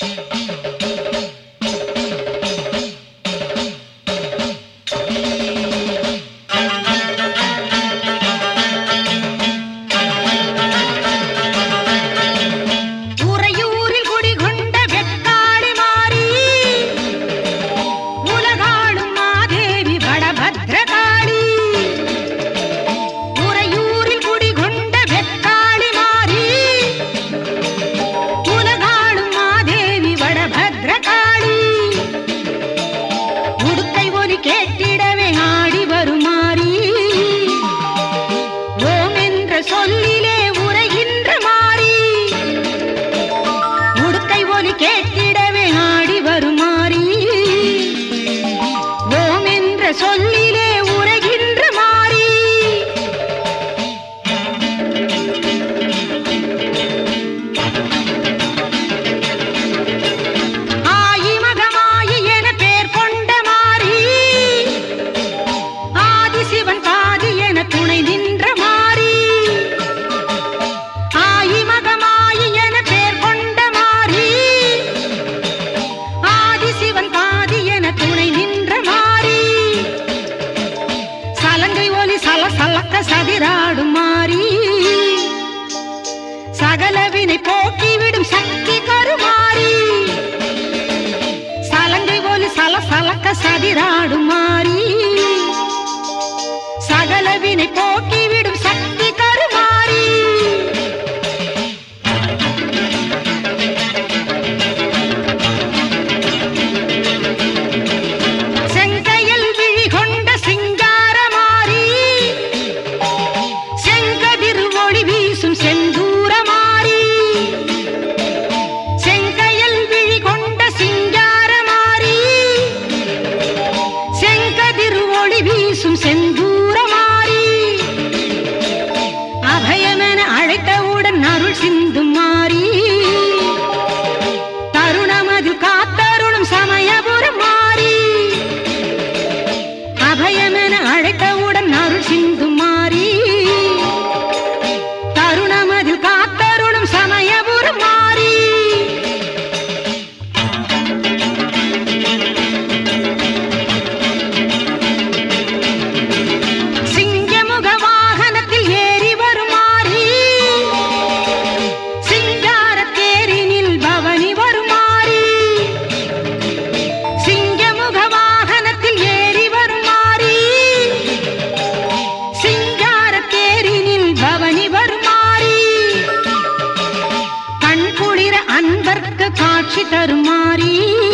சொல்லிலே உரைகின்ற மாறி ஆயி மகமாயி என பேர் கொண்ட மாறி ஆதிசிவன் பாதி என துணை நின்ற மாறி ஆயி மகமாயி என பேர் கொண்ட மாறி ஆதிசிவன் பாதி என துணை நின்ற மாறி சலங்கை ஒலி சல சலக்க சதிராடும் மாறி சகலவினை போக்கிவிடும் சக்தி கருமாறி சலங்கை ஒலி சல சலக்க சதிராடும் மாறி சகலவினை போக்கிவிடும் சக்தி கருமாறி செங்கையில் விழி கொண்ட சிங்கார மாறி செங்கதிர் ஒளி வீசும் செந்தூர மாறி செங்கையில் விழி கொண்ட சிங்கார மாறி செங்கதிர் ஒளி வீசும் செந்தூர மாறி அபயமென அழைத்தவுடன் அருள் சிந்தும் மாறி தருணமதில் காத்தருளும் சமயபுரம் மாறி அபயமென அழைத்தவுடன் அருள் சிந்தும் மாறி தருணமதில் காத்தருளும் சமயபுரம் மாறி சிங்கமுக வாகனத்தில் ஏறி வரும் மாறி சிங்கார தேரினில் பவனி வரும் மாறி சிங்கமுக வாகனத்தில் ஏறி வரும் மாறி சிங்கார தேரினில் பவனி வரும் மாறி கண் குளிர அன்பர்க்கு காட்சி தரும் மாறி